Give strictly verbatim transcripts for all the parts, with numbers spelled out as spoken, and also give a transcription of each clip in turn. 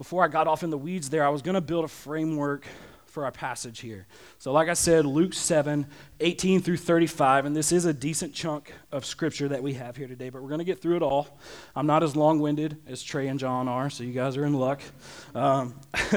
before I got off in the weeds there, I was going to build a framework for our passage here. So like I said, Luke seven, eighteen through thirty-five, and this is a decent chunk of scripture that we have here today, but we're going to get through it all. I'm not as long-winded as Trey and John are, so you guys are in luck. Um,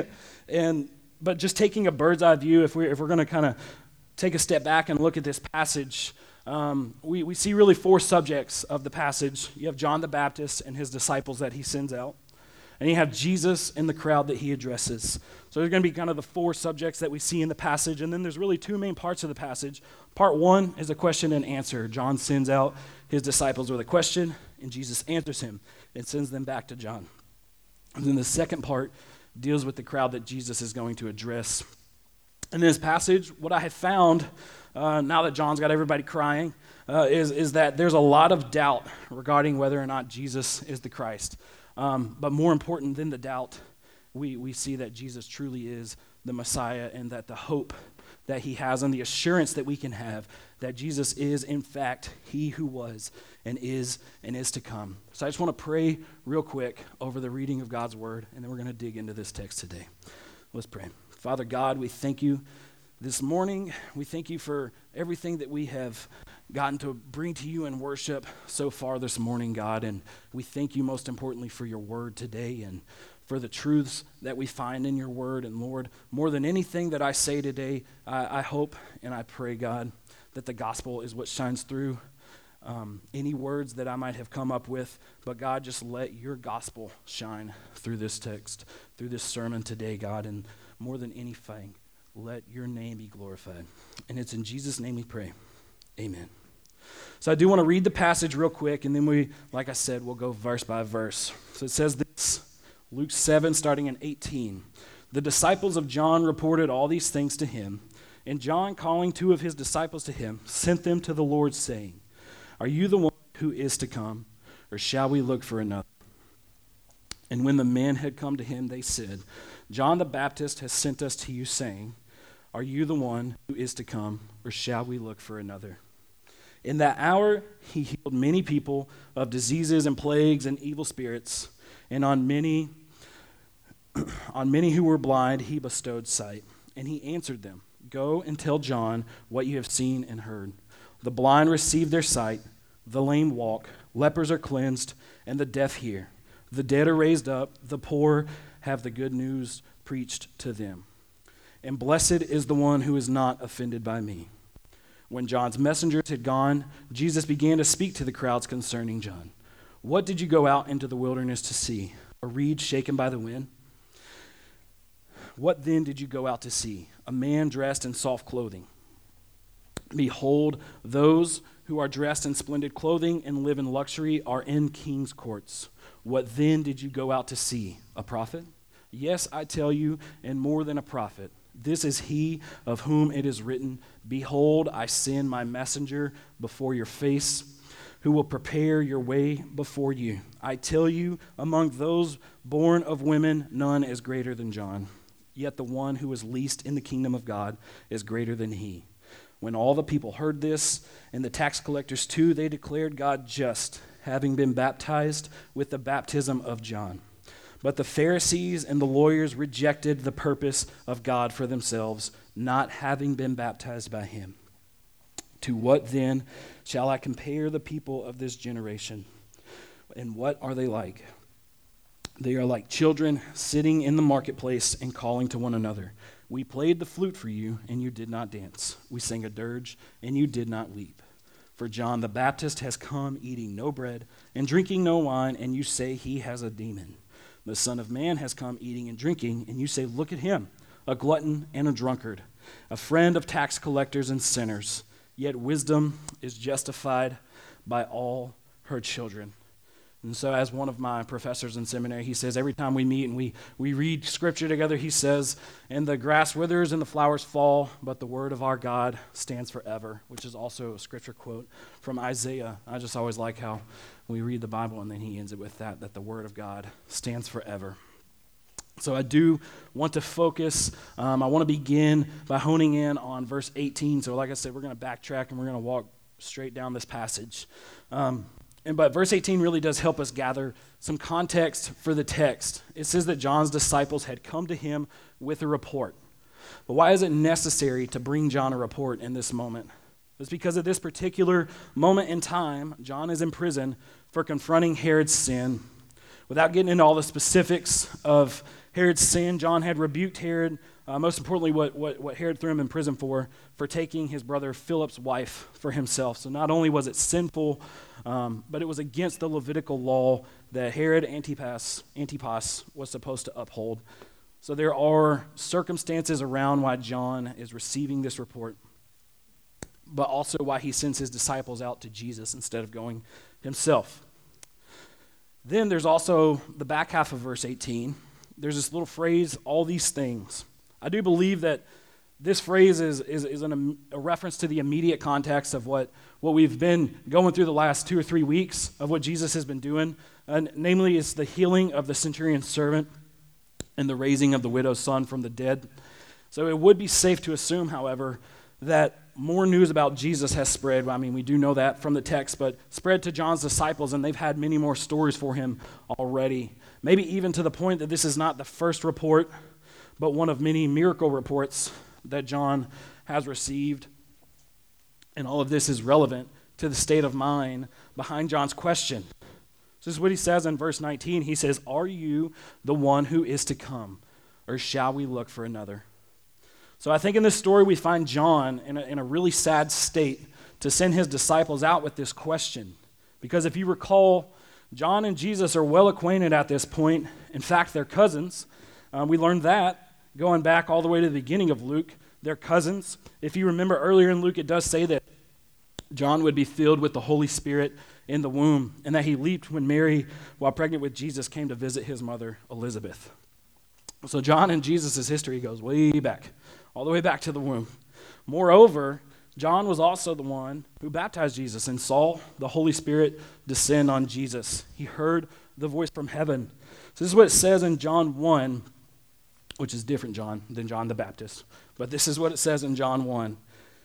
and But just taking a bird's eye view, if we're, if we're going to kind of take a step back and look at this passage, um, we, we see really four subjects of the passage. You have John the Baptist and his disciples that he sends out. And you have Jesus and the crowd that he addresses. So there's going to be kind of the four subjects that we see in the passage. And then there's really two main parts of the passage. Part one is a question and answer. John sends out his disciples with a question, and Jesus answers him and sends them back to John. And then the second part deals with the crowd that Jesus is going to address. In this passage, what I have found, uh, now that John's got everybody crying, uh, is, is that there's a lot of doubt regarding whether or not Jesus is the Christ. Um, but more important than the doubt, we, we see that Jesus truly is the Messiah, and that the hope that he has and the assurance that we can have that Jesus is, in fact, he who was and is and is to come. So I just want to pray real quick over the reading of God's word, and then we're going to dig into this text today. Let's pray. Father God, we thank you this morning. We thank you for everything that we have gotten to bring to you in worship so far this morning, God. And we thank you most importantly for your word today and for the truths that we find in your word. And Lord, more than anything that I say today, I, I hope and I pray, God, that the gospel is what shines through um, any words that I might have come up with. But God, just let your gospel shine through this text, through this sermon today, God. And more than anything, let your name be glorified. And it's in Jesus' name we pray. Amen. So I do want to read the passage real quick, and then we, like I said, we'll go verse by verse. So it says this, Luke seven, starting in eighteen. The disciples of John reported all these things to him, and John, calling two of his disciples to him, sent them to the Lord, saying, "Are you the one who is to come, or shall we look for another?" And when the men had come to him, they said, "John the Baptist has sent us to you, saying, 'Are you the one who is to come, or shall we look for another?' In that hour he healed many people of diseases and plagues and evil spirits, and on many on many who were blind he bestowed sight. And he answered them, 'Go and tell John what you have seen and heard. The blind receive their sight, the lame walk, lepers are cleansed, and the deaf hear. The dead are raised up, the poor have the good news preached to them. And blessed is the one who is not offended by me.' When John's messengers had gone, Jesus began to speak to the crowds concerning John. 'What did you go out into the wilderness to see? A reed shaken by the wind? What then did you go out to see? A man dressed in soft clothing? Behold, those who are dressed in splendid clothing and live in luxury are in king's courts. What then did you go out to see? A prophet? Yes, I tell you, and more than a prophet. This is he of whom it is written, Behold, I send my messenger before your face, who will prepare your way before you. I tell you, among those born of women, none is greater than John. Yet the one who is least in the kingdom of God is greater than he.' When all the people heard this, and the tax collectors too, they declared God just, having been baptized with the baptism of John. But the Pharisees and the lawyers rejected the purpose of God for themselves, not having been baptized by him. To what then shall I compare the people of this generation? And what are they like? They are like children sitting in the marketplace and calling to one another. We played the flute for you, and you did not dance. We sang a dirge, and you did not weep. For John the Baptist has come eating no bread and drinking no wine, and you say he has a demon. The Son of Man has come eating and drinking, and you say, Look at him, a glutton and a drunkard, a friend of tax collectors and sinners. Yet wisdom is justified by all her children." And so as one of my professors in seminary, he says, every time we meet and we, we read scripture together, he says, "And the grass withers and the flowers fall, but the word of our God stands forever," which is also a scripture quote from Isaiah. I just always like how we read the Bible and then he ends it with that, that the word of God stands forever. So I do want to focus, um, I want to begin by honing in on verse eighteen. So like I said, we're going to backtrack and we're going to walk straight down this passage. Um, And but verse eighteen really does help us gather some context for the text. It says that John's disciples had come to him with a report. But why is it necessary to bring John a report in this moment? It's because at this particular moment in time, John is in prison for confronting Herod's sin. Without getting into all the specifics of Herod's sin, John had rebuked Herod, uh, most importantly what, what, what Herod threw him in prison for, for taking his brother Philip's wife for himself. So not only was it sinful, um, but it was against the Levitical law that Herod Antipas, Antipas was supposed to uphold. So there are circumstances around why John is receiving this report, but also why he sends his disciples out to Jesus instead of going himself. Then there's also the back half of verse eighteen. There's this little phrase, all these things. I do believe that this phrase is, is, is an, a reference to the immediate context of what, what we've been going through the last two or three weeks of what Jesus has been doing. And namely, it's the healing of the centurion's servant and the raising of the widow's son from the dead. So it would be safe to assume, however, that more news about Jesus has spread. I mean, we do know that from the text, but spread to John's disciples, and they've had many more stories for him already. Maybe even to the point that this is not the first report, but one of many miracle reports that John has received. And all of this is relevant to the state of mind behind John's question. This is what he says in verse nineteen. He says, "Are you the one who is to come, or shall we look for another?" So I think in this story we find John in a, in a really sad state to send his disciples out with this question. Because if you recall, John and Jesus are well acquainted at this point. In fact, they're cousins. Uh, we learned that going back all the way to the beginning of Luke. They're cousins. If you remember earlier in Luke, it does say that John would be filled with the Holy Spirit in the womb, and that he leaped when Mary, while pregnant with Jesus, came to visit his mother, Elizabeth. So John and Jesus' history goes way back, all the way back to the womb. Moreover, John was also the one who baptized Jesus and saw the Holy Spirit descend on Jesus. He heard the voice from heaven. So this is what it says in John one, which is different John than John the Baptist. But this is what it says in John one.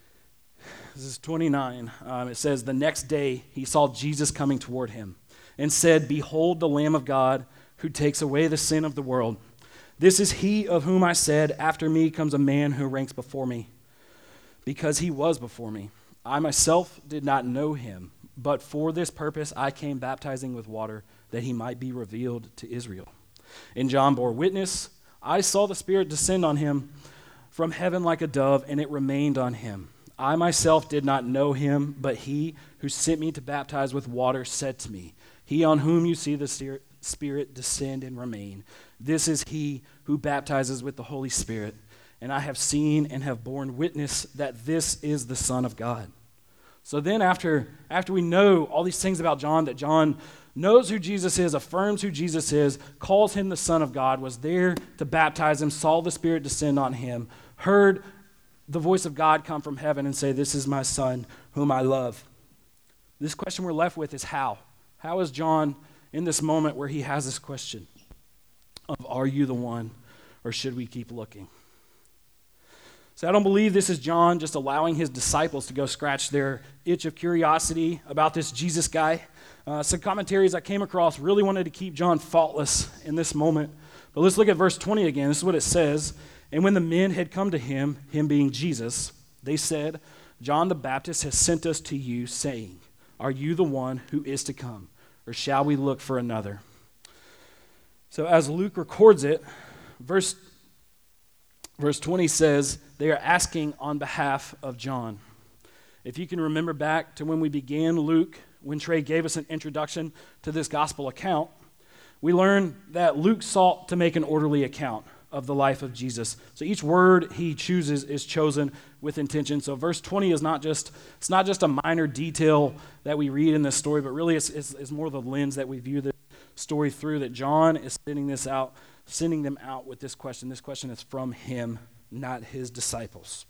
This is twenty-nine. Um, it says, "The next day he saw Jesus coming toward him and said, 'Behold the Lamb of God who takes away the sin of the world. This is he of whom I said, after me comes a man who ranks before me, because he was before me. I myself did not know him, but for this purpose I came baptizing with water, that he might be revealed to Israel.' And John bore witness, 'I saw the Spirit descend on him from heaven like a dove, and it remained on him. I myself did not know him, but he who sent me to baptize with water said to me, He on whom you see the Spirit descend and remain, this is he who baptizes with the Holy Spirit. And I have seen and have borne witness that this is the Son of God.'" So then after, after we know all these things about John, that John knows who Jesus is, affirms who Jesus is, calls him the Son of God, was there to baptize him, saw the Spirit descend on him, heard the voice of God come from heaven and say, "This is my Son whom I love." This question we're left with is how? How is John in this moment where he has this question of, "Are you the one, or should we keep looking?" So I don't believe this is John just allowing his disciples to go scratch their itch of curiosity about this Jesus guy. Uh, some commentaries I came across really wanted to keep John faultless in this moment. But let's look at verse twenty again. This is what it says. "And when the men had come to him, him being Jesus, they said, 'John the Baptist has sent us to you, saying, Are you the one who is to come, or shall we look for another?'" So as Luke records it, verse, verse twenty says, they are asking on behalf of John. If you can remember back to when we began Luke, when Trey gave us an introduction to this gospel account, we learned that Luke sought to make an orderly account of the life of Jesus. So each word he chooses is chosen with intention. So verse twenty is not just, it's not just a minor detail that we read in this story, but really it's, it's, it's more the lens that we view the story through, that John is sending this out, sending them out with this question. This question is from him, not his disciples.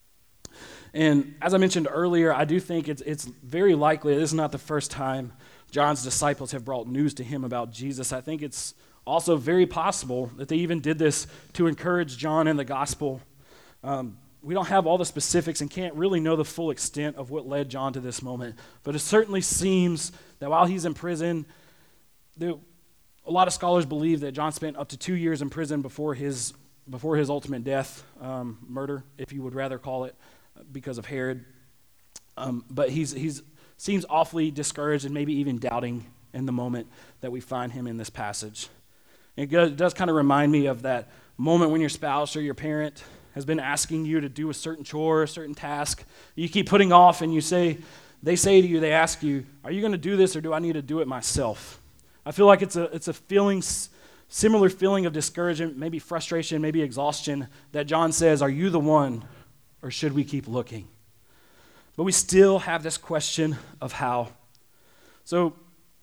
And as I mentioned earlier, I do think it's it's very likely this is not the first time John's disciples have brought news to him about Jesus. I think it's also very possible that they even did this to encourage John in the gospel. Um, we don't have all the specifics and can't really know the full extent of what led John to this moment. But it certainly seems that while he's in prison, there, a lot of scholars believe that John spent up to two years in prison before his before his ultimate death, um, murder, if you would rather call it, because of Herod. Um, but he's he's seems awfully discouraged and maybe even doubting in the moment that we find him in this passage. And it does, it does kind of remind me of that moment when your spouse or your parent has been asking you to do a certain chore, a certain task. You keep putting off, and you say, they say to you, they ask you, are you going to do this, or do I need to do it myself? I feel like it's a it's a feeling, similar feeling of discouragement, maybe frustration, maybe exhaustion, that John says, are you the one, or should we keep looking? But we still have this question of how. So,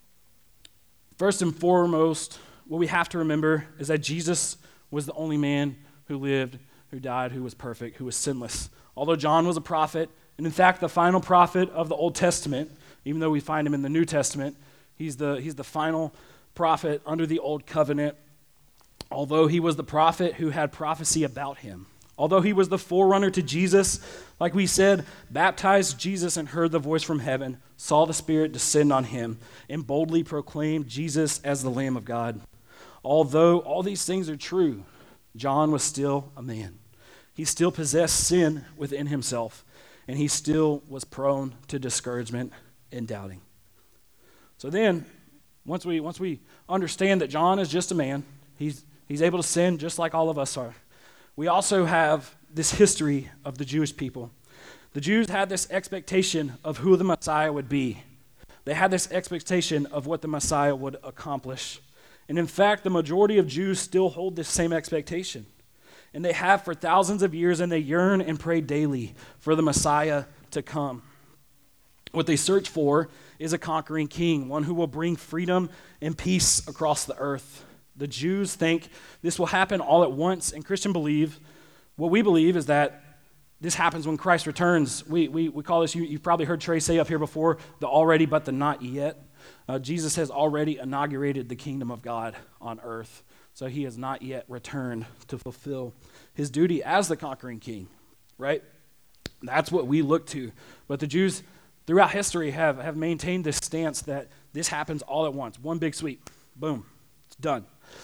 first and foremost, what we have to remember is that Jesus was the only man who lived, who died, who was perfect, who was sinless. Although John was a prophet, and in fact the final prophet of the Old Testament, even though we find him in the New Testament, he's the, he's the final prophet under the Old Covenant, although he was the prophet who had prophecy about him. Although he was the forerunner to Jesus, like we said, baptized Jesus and heard the voice from heaven, saw the Spirit descend on him, and boldly proclaimed Jesus as the Lamb of God. Although all these things are true, John was still a man. He still possessed sin within himself, and he still was prone to discouragement and doubting. So then, once we once we understand that John is just a man, he's he's able to sin just like all of us are. We also have this history of the Jewish people. The Jews had this expectation of who the Messiah would be. They had this expectation of what the Messiah would accomplish. And in fact, the majority of Jews still hold this same expectation. And they have for thousands of years, and they yearn and pray daily for the Messiah to come. What they search for is a conquering king, one who will bring freedom and peace across the earth. The Jews think this will happen all at once, and Christians believe, what we believe is that this happens when Christ returns. We we, we call this, you, you've probably heard Trey say up here before, the already but the not yet. Uh, Jesus has already inaugurated the kingdom of God on earth, so he has not yet returned to fulfill his duty as the conquering king, right? That's what we look to. But the Jews throughout history have, have maintained this stance that this happens all at once, one big sweep, boom, it's done.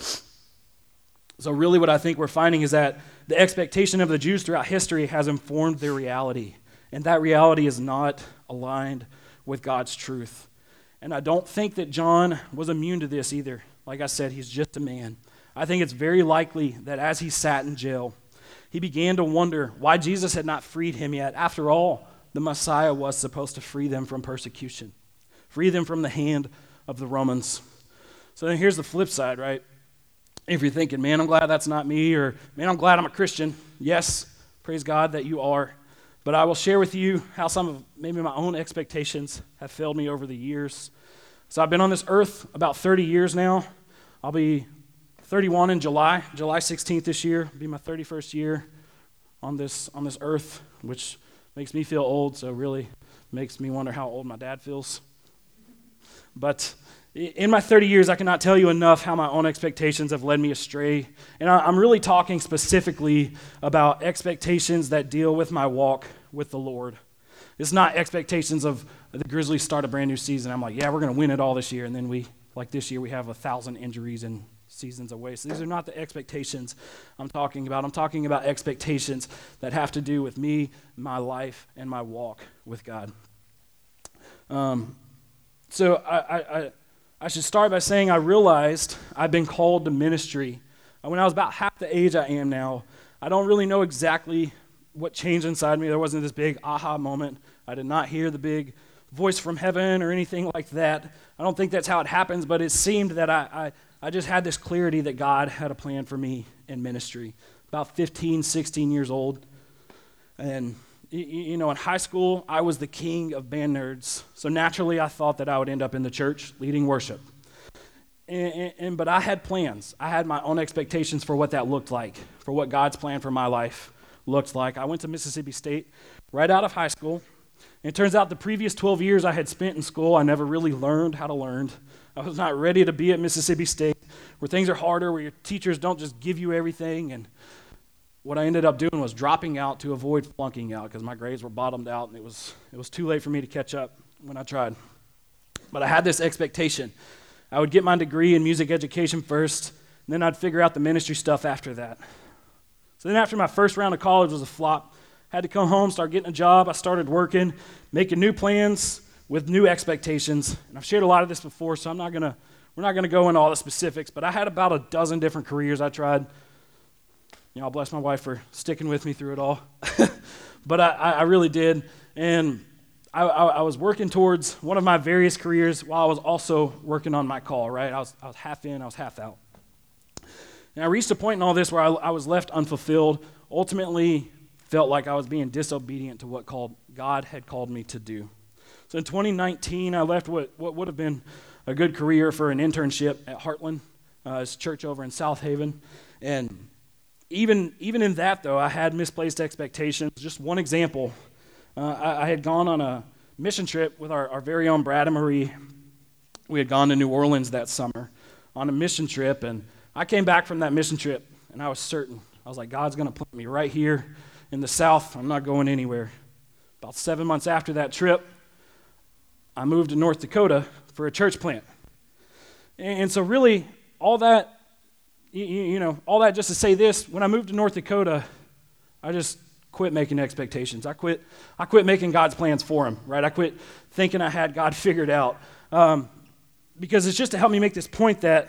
So really what I think we're finding is that the expectation of the Jews throughout history has informed their reality, and that reality is not aligned with God's truth. And I don't think that John was immune to this either. Like I said, he's just a man. I think it's very likely that as he sat in jail, he began to wonder why Jesus had not freed him yet. After all, the Messiah was supposed to free them from persecution, free them from the hand of the Romans. So then here's the flip side, right? If you're thinking, man, I'm glad that's not me, or man, I'm glad I'm a Christian. Yes, praise God that you are. But I will share with you how some of maybe my own expectations have failed me over the years. So I've been on this earth about thirty years now. I'll be thirty-one in July, July sixteenth this year. It'll be my thirty-first year on this on this earth, which makes me feel old, so really makes me wonder how old my dad feels. But in my thirty years, I cannot tell you enough how my own expectations have led me astray. And I'm really talking specifically about expectations that deal with my walk with the Lord. It's not expectations of the Grizzlies start a brand new season. I'm like, yeah, we're going to win it all this year. And then we, like this year, we have a thousand injuries and seasons away. So these are not the expectations I'm talking about. I'm talking about expectations that have to do with me, my life, and my walk with God. Um, so I... I, I I should start by saying I realized I've been called to ministry. When I was about half the age I am now, I don't really know exactly what changed inside me. There wasn't this big aha moment. I did not hear the big voice from heaven or anything like that. I don't think that's how it happens, but it seemed that I, I, I just had this clarity that God had a plan for me in ministry. About fifteen, sixteen years old. And you know, in high school, I was the king of band nerds, so naturally I thought that I would end up in the church leading worship. And, and, and But I had plans. I had my own expectations for what that looked like, for what God's plan for my life looked like. I went to Mississippi State right out of high school, and it turns out the previous twelve years I had spent in school, I never really learned how to learn. I was not ready to be at Mississippi State, where things are harder, where your teachers don't just give you everything, and what I ended up doing was dropping out to avoid flunking out because my grades were bottomed out and it was it was too late for me to catch up when I tried. But I had this expectation. I would get my degree in music education first, and then I'd figure out the ministry stuff after that. So then after my first round of college was a flop, had to come home, start getting a job. I started working, making new plans with new expectations. And I've shared a lot of this before, so I'm not gonna we're not gonna go into all the specifics, but I had about a dozen different careers I tried. You know, I'll bless my wife for sticking with me through it all. But I, I really did. And I, I, I was working towards one of my various careers while I was also working on my call, right? I was, I was half in, I was half out. And I reached a point in all this where I, I was left unfulfilled, ultimately felt like I was being disobedient to what called God had called me to do. So in twenty nineteen, I left what, what would have been a good career for an internship at Heartland, uh, it's a church over in South Haven. And even, even in that, though, I had misplaced expectations. Just one example. Uh, I, I had gone on a mission trip with our, our very own Brad and Marie. We had gone to New Orleans that summer on a mission trip, and I came back from that mission trip, and I was certain. I was like, God's going to plant me right here in the South. I'm not going anywhere. About seven months after that trip, I moved to North Dakota for a church plant. And, and so really, all that, you, you know, all that just to say this, when I moved to North Dakota, I just quit making expectations. I quit I quit making God's plans for him, right? I quit thinking I had God figured out. Um, because it's just to help me make this point that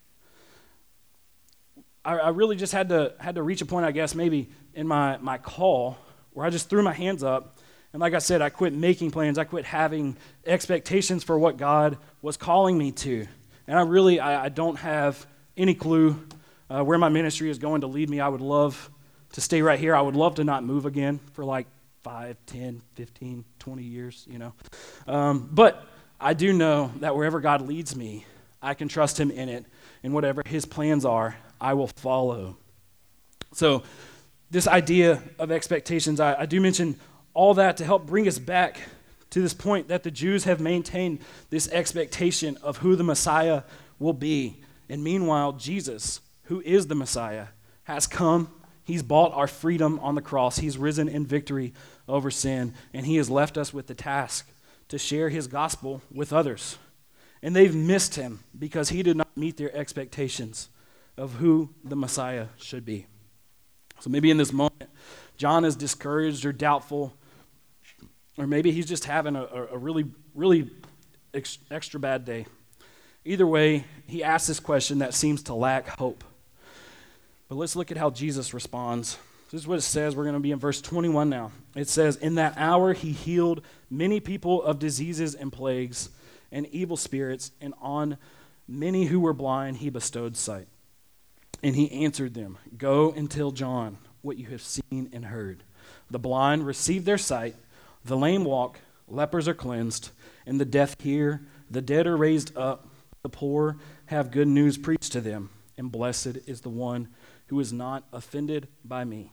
I, I really just had to had to reach a point, I guess, maybe in my, my call where I just threw my hands up. And like I said, I quit making plans. I quit having expectations for what God was calling me to. And I really, I, I don't have any clue uh, where my ministry is going to lead me. I would love to stay right here. I would love to not move again for like five, ten, fifteen, twenty years, you know. Um, but I do know that wherever God leads me, I can trust him in it. And whatever his plans are, I will follow. So this idea of expectations, I, I do mention all that to help bring us back to this point that the Jews have maintained this expectation of who the Messiah will be. And meanwhile, Jesus, who is the Messiah, has come. He's bought our freedom on the cross. He's risen in victory over sin, and he has left us with the task to share his gospel with others. And they've missed him because he did not meet their expectations of who the Messiah should be. So maybe in this moment, John is discouraged or doubtful, or maybe he's just having a, a really, really ex- extra bad day. Either way, he asks this question that seems to lack hope. But let's look at how Jesus responds. This is what it says. We're going to be in verse twenty-one now. It says, "In that hour he healed many people of diseases and plagues and evil spirits, and on many who were blind he bestowed sight. And he answered them, 'Go and tell John what you have seen and heard. The blind receive their sight, the lame walk, lepers are cleansed, and the deaf hear, the dead are raised up, the poor have good news preached to them, and blessed is the one who is not offended by me.'"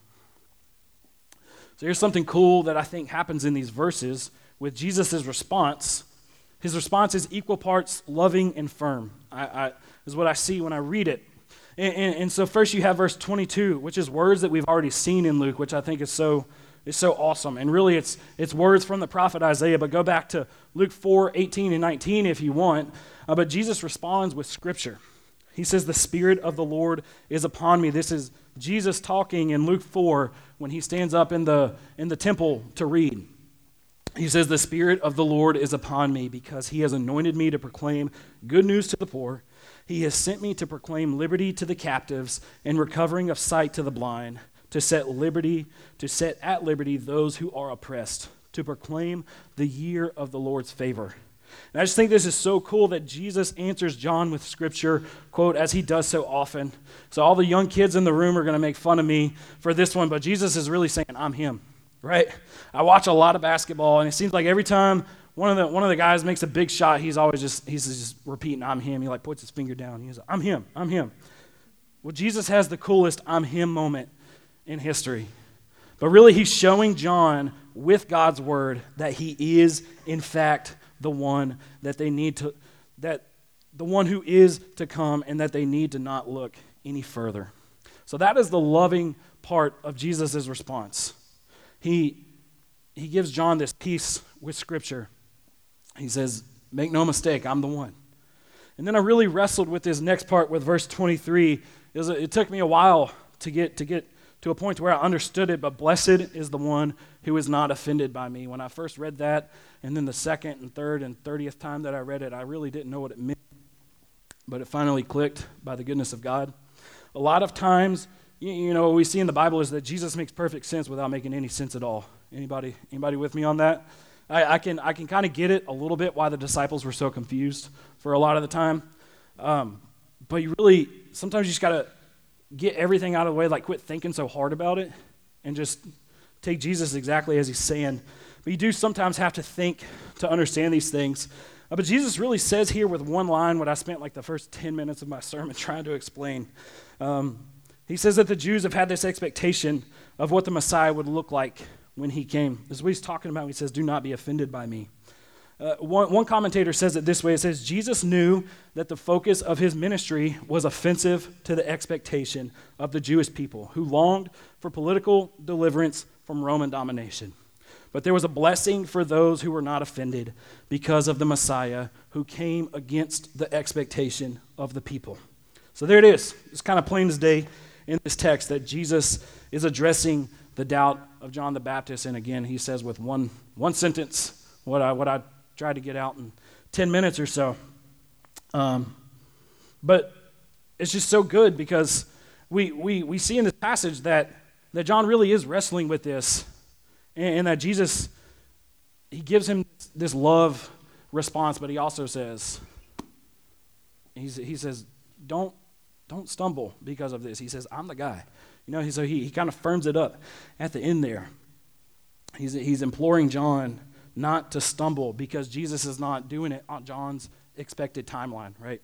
So here's something cool that I think happens in these verses with Jesus' response. His response is equal parts loving and firm, I, I, is what I see when I read it. And, and, and so first you have verse twenty-two, which is words that we've already seen in Luke, which I think is so is so awesome. And really it's it's words from the prophet Isaiah, but go back to Luke four, eighteen and nineteen if you want. Uh, but Jesus responds with scripture. He says, "The Spirit of the Lord is upon me." This is Jesus talking in Luke four when he stands up in the in the temple to read. He says, "The Spirit of the Lord is upon me because he has anointed me to proclaim good news to the poor. He has sent me to proclaim liberty to the captives and recovering of sight to the blind, to set liberty, to set at liberty those who are oppressed, to proclaim the year of the Lord's favor." And I just think this is so cool that Jesus answers John with scripture, quote, as he does so often. So all the young kids in the room are going to make fun of me for this one, but Jesus is really saying, I'm him, right? I watch a lot of basketball, and it seems like every time one of the one of the guys makes a big shot, he's always just he's just repeating, I'm him. He like puts his finger down. He's like, I'm him, I'm him. Well, Jesus has the coolest I'm him moment in history. But really, he's showing John with God's word that he is, in fact, the one that they need to, that the one who is to come, and that they need to not look any further. So that is the loving part of Jesus' response. He, he gives John this peace with Scripture. He says, make no mistake, I'm the one. And then I really wrestled with this next part with verse twenty-three. It, was a, it took me a while to get to get to a point where I understood it, but blessed is the one who is not offended by me. When I first read that, and then the second and third and thirtieth time that I read it, I really didn't know what it meant, but it finally clicked by the goodness of God. A lot of times, you, you know, what we see in the Bible is that Jesus makes perfect sense without making any sense at all. Anybody, anybody with me on that? I, I can I can kind of get it a little bit why the disciples were so confused for a lot of the time. Um, but you really, sometimes you just got to get everything out of the way, like quit thinking so hard about it and just take Jesus exactly as he's saying. But you do sometimes have to think to understand these things. Uh, but Jesus really says here with one line what I spent like the first ten minutes of my sermon trying to explain. Um, he says that the Jews have had this expectation of what the Messiah would look like when he came. This is what he's talking about. He says, do not be offended by me. Uh, one, one commentator says it this way. It says, Jesus knew that the focus of his ministry was offensive to the expectation of the Jewish people who longed for political deliverance from Roman domination. But there was a blessing for those who were not offended because of the Messiah who came against the expectation of the people. So there it is. It's kind of plain as day in this text that Jesus is addressing the doubt of John the Baptist. And again, he says with one one sentence what I, what I tried to get out in ten minutes or so. Um, but it's just so good because we, we, we see in this passage that, that John really is wrestling with this, and, and that Jesus, he gives him this love response, but he also says, he's, he says, don't, don't stumble because of this. He says, I'm the guy. You know, so he, he kind of firms it up at the end there. He's, he's imploring John not to stumble because Jesus is not doing it on John's expected timeline, right?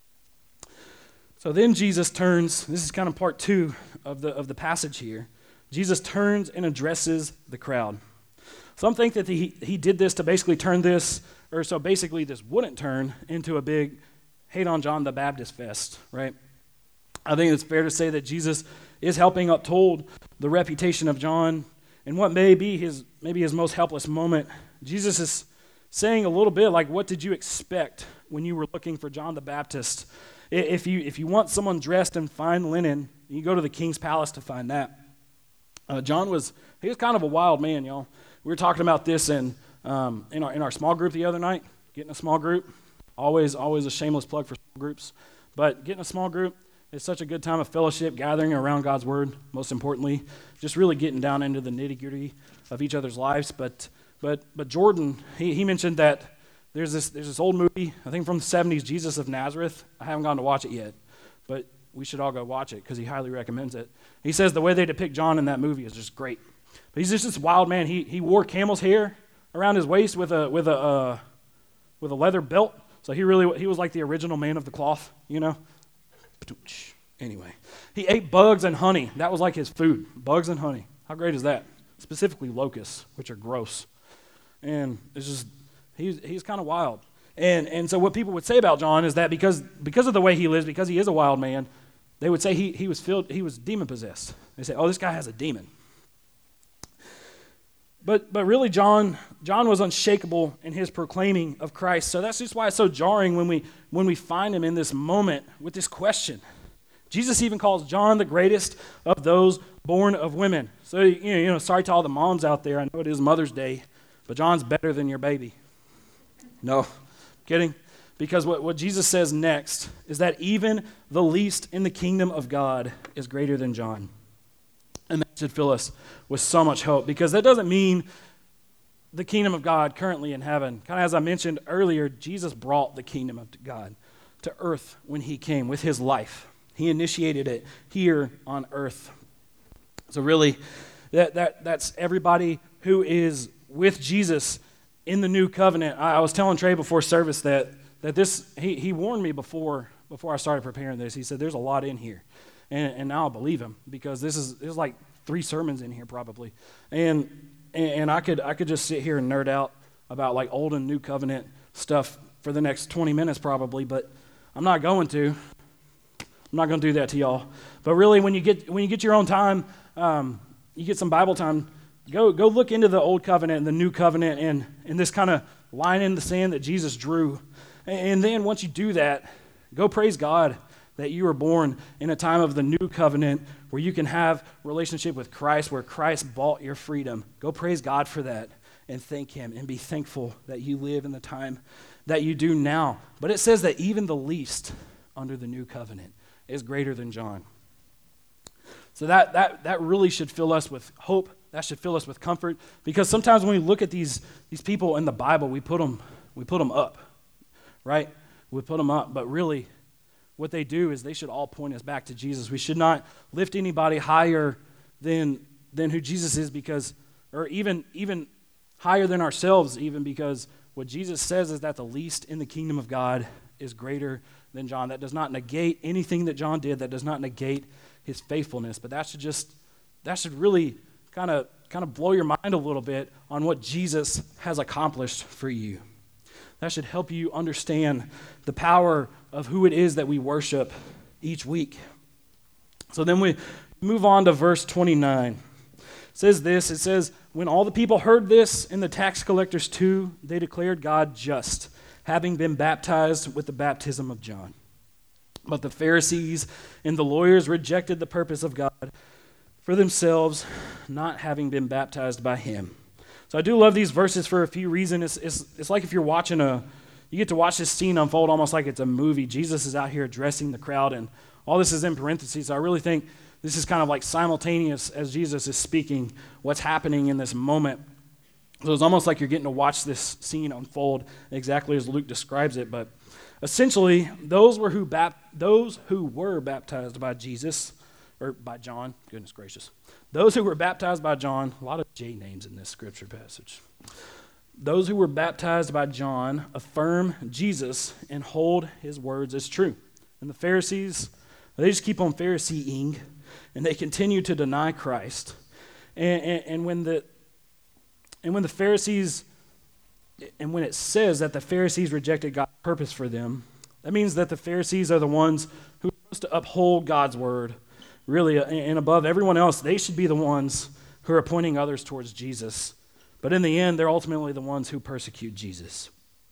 So then Jesus turns, this is kind of part two of the of the passage here. Jesus turns and addresses the crowd. Some think that he, he did this to basically turn this, or so basically this wouldn't turn into a big hate on John the Baptist fest, right? I think it's fair to say that Jesus is helping uphold the reputation of John in what may be his maybe his most helpless moment. Jesus is saying a little bit like, what did you expect when you were looking for John the Baptist? If you if you want someone dressed in fine linen, you go to the king's palace to find that. Uh, John was, he was kind of a wild man, y'all. We were talking about this in um, in our in our small group the other night, getting a small group. Always, always a shameless plug for small groups. But getting a small group is such a good time of fellowship, gathering around God's word, most importantly, just really getting down into the nitty-gritty of each other's lives. But but but Jordan, he, he mentioned that there's this there's this old movie, I think from the seventies, Jesus of Nazareth. I haven't gone to watch it yet, but we should all go watch it because he highly recommends it. He says the way they depict John in that movie is just great. But he's just this wild man. He he wore camel's hair around his waist with a with a uh, with a leather belt. So he really he was like the original man of the cloth, you know. Anyway, he ate bugs and honey. That was like his food, bugs and honey. How great is that? Specifically locusts, which are gross. And it's just, he's he's kind of wild. And and so what people would say about John is that because because of the way he lives, because he is a wild man, they would say he he was filled, he was demon possessed. They say, oh, this guy has a demon. But but really, John John was unshakable in his proclaiming of Christ. So that's just why it's so jarring when we when we find him in this moment with this question. Jesus even calls John the greatest of those born of women. So you know, you know, sorry to all the moms out there. I know it is Mother's Day, but John's better than your baby. No, kidding. Because what, what Jesus says next is that even the least in the kingdom of God is greater than John. And that should fill us with so much hope, because that doesn't mean the kingdom of God currently in heaven. Kind of as I mentioned earlier, Jesus brought the kingdom of God to earth when he came with his life. He initiated it here on earth. So really, that that that's everybody who is with Jesus in the new covenant. I, I was telling Trey before service that that this he he warned me before before I started preparing this. He said there's a lot in here. And, and now I believe him, because this is there's like three sermons in here probably, and and I could I could just sit here and nerd out about like old and new covenant stuff for the next twenty minutes probably, but I'm not going to. I'm I'm not going to do that to y'all. But really, when you get when you get your own time, um, you get some Bible time, go go look into the Old Covenant and the New Covenant and, and this kind of line in the sand that Jesus drew. And then once you do that, go praise God that you were born in a time of the New Covenant where you can have relationship with Christ, where Christ bought your freedom. Go praise God for that and thank him and be thankful that you live in the time that you do now. But it says that even the least under the New Covenant is greater than John. So that that that really should fill us with hope. That should fill us with comfort, because sometimes when we look at these these people in the Bible, we put them we put them up, right? We put them up, but really, what they do is they should all point us back to Jesus. We should not lift anybody higher than than who Jesus is, because, or even even higher than ourselves, even because what Jesus says is that the least in the kingdom of God is greater than John. That does not negate anything that John did. That does not negate his faithfulness. But that should just, that should really kind of kind of blow your mind a little bit on what Jesus has accomplished for you. That should help you understand the power of who it is that we worship each week. So then we move on to verse twenty-nine. It says this, it says, when all the people heard this, and the tax collectors too, they declared God just, having been baptized with the baptism of John. But the Pharisees and the lawyers rejected the purpose of God for themselves, not having been baptized by him. So I do love these verses for a few reasons. It's, it's, it's like if you're watching a, you get to watch this scene unfold almost like it's a movie. Jesus is out here addressing the crowd, and all this is in parentheses. So I really think this is kind of like simultaneous as Jesus is speaking what's happening in this moment. So it's almost like you're getting to watch this scene unfold exactly as Luke describes it. But essentially, those were who bap- those who were baptized by Jesus, or by John, goodness gracious. Those who were baptized by John, a lot of J names in this scripture passage. Those who were baptized by John affirm Jesus and hold his words as true. And the Pharisees, they just keep on Phariseeing, and they continue to deny Christ. And, and, and when the and when the Pharisees, and when it says that the Pharisees rejected God's purpose for them, that means that the Pharisees are the ones who are supposed to uphold God's word, really, and above everyone else. They should be the ones who are pointing others towards Jesus. But in the end, they're ultimately the ones who persecute Jesus.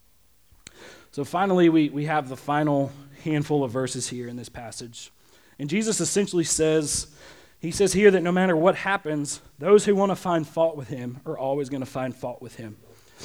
So finally, we, we have the final handful of verses here in this passage. And Jesus essentially says, he says here that no matter what happens, those who want to find fault with him are always going to find fault with him.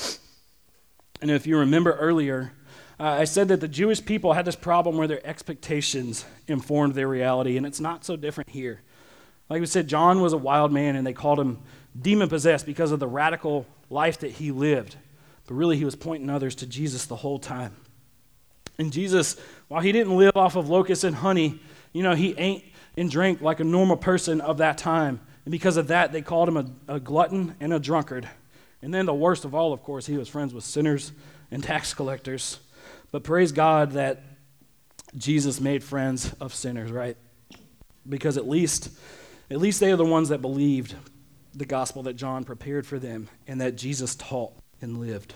And if you remember earlier, uh, I said that the Jewish people had this problem where their expectations informed their reality, and it's not so different here. Like we said, John was a wild man, and they called him demon-possessed because of the radical life that he lived. But really, he was pointing others to Jesus the whole time. And Jesus, while he didn't live off of locusts and honey, you know, he ate and drank like a normal person of that time. And because of that, they called him a, a glutton and a drunkard. And then the worst of all, of course, he was friends with sinners and tax collectors. But praise God that Jesus made friends of sinners, right? Because at least, at least they are the ones that believed the gospel that John prepared for them and that Jesus taught and lived.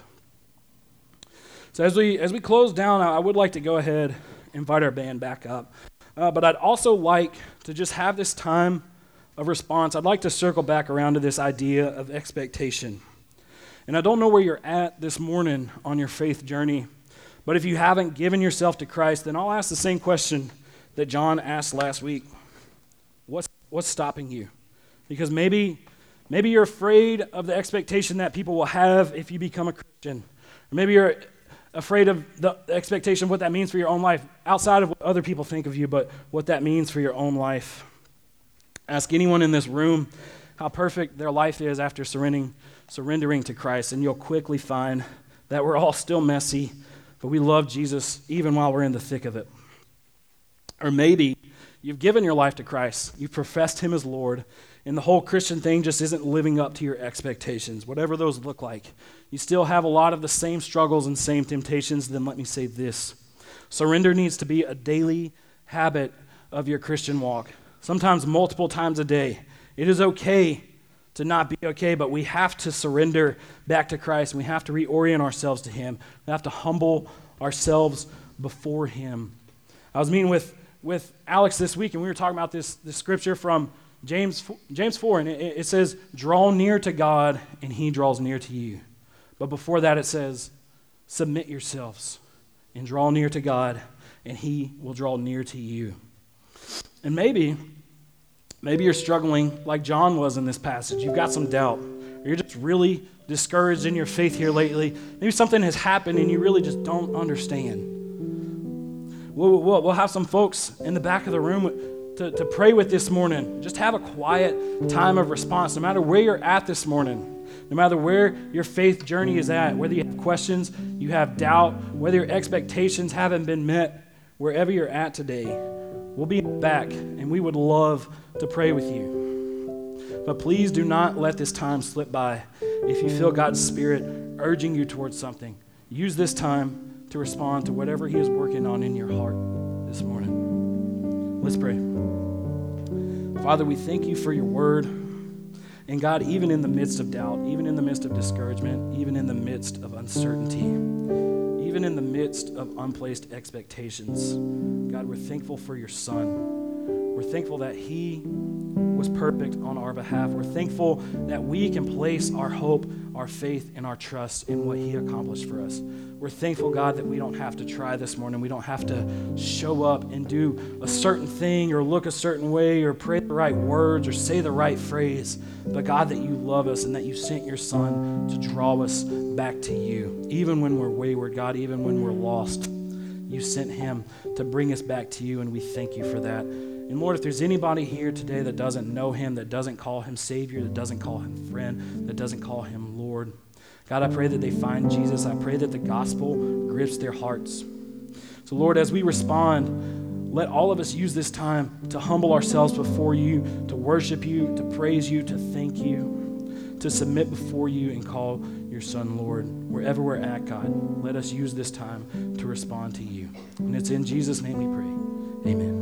So as we as we close down, I would like to go ahead and invite our band back up. Uh, but I'd also like to just have this time of response. I'd like to circle back around to this idea of expectation. And I don't know where you're at this morning on your faith journey, but if you haven't given yourself to Christ, then I'll ask the same question that John asked last week. What's what's stopping you? Because maybe maybe you're afraid of the expectation that people will have if you become a Christian. Or maybe you're afraid of the expectation of what that means for your own life, outside of what other people think of you, but what that means for your own life. Ask anyone in this room how perfect their life is after surrendering, surrendering to Christ, and you'll quickly find that we're all still messy, but we love Jesus even while we're in the thick of it. Or maybe you've given your life to Christ, you've professed him as Lord, and the whole Christian thing just isn't living up to your expectations, whatever those look like. You still have a lot of the same struggles and same temptations. Then let me say this. Surrender needs to be a daily habit of your Christian walk, sometimes multiple times a day. It is okay to not be okay, but we have to surrender back to Christ, and we have to reorient ourselves to him. We have to humble ourselves before him. I was meeting with with Alex this week, and we were talking about this, this scripture from James, James four, and it, it says, draw near to God, and he draws near to you. But before that it says, submit yourselves and draw near to God, and he will draw near to you. And maybe, maybe you're struggling like John was in this passage. You've got some doubt, or you're just really discouraged in your faith here lately. Maybe something has happened and you really just don't understand. We'll, we'll, we'll have some folks in the back of the room to, to pray with this morning. Just have a quiet time of response, no matter where you're at this morning, no matter where your faith journey is at, whether you have questions, you have doubt, whether your expectations haven't been met, wherever you're at today, we'll be back and we would love to pray with you. But please do not let this time slip by. If you feel God's Spirit urging you towards something, use this time to respond to whatever he is working on in your heart this morning. Let's pray. Father, we thank you for your word. And God, even in the midst of doubt, even in the midst of discouragement, even in the midst of uncertainty, even in the midst of unplaced expectations, God, we're thankful for your Son. We're thankful that he was perfect on our behalf. We're thankful that we can place our hope, our faith, and our trust in what he accomplished for us. We're thankful, God, that we don't have to try this morning. We don't have to show up and do a certain thing or look a certain way or pray the right words or say the right phrase. But God, that you love us and that you sent your Son to draw us back to you. Even when we're wayward, God, even when we're lost, you sent him to bring us back to you, and we thank you for that. And Lord, if there's anybody here today that doesn't know him, that doesn't call him Savior, that doesn't call him friend, that doesn't call him Lord, God, I pray that they find Jesus. I pray that the gospel grips their hearts. So Lord, as we respond, let all of us use this time to humble ourselves before you, to worship you, to praise you, to thank you, to submit before you and call your Son Lord. Wherever we're at, God, let us use this time to respond to you. And it's in Jesus' name we pray. Amen.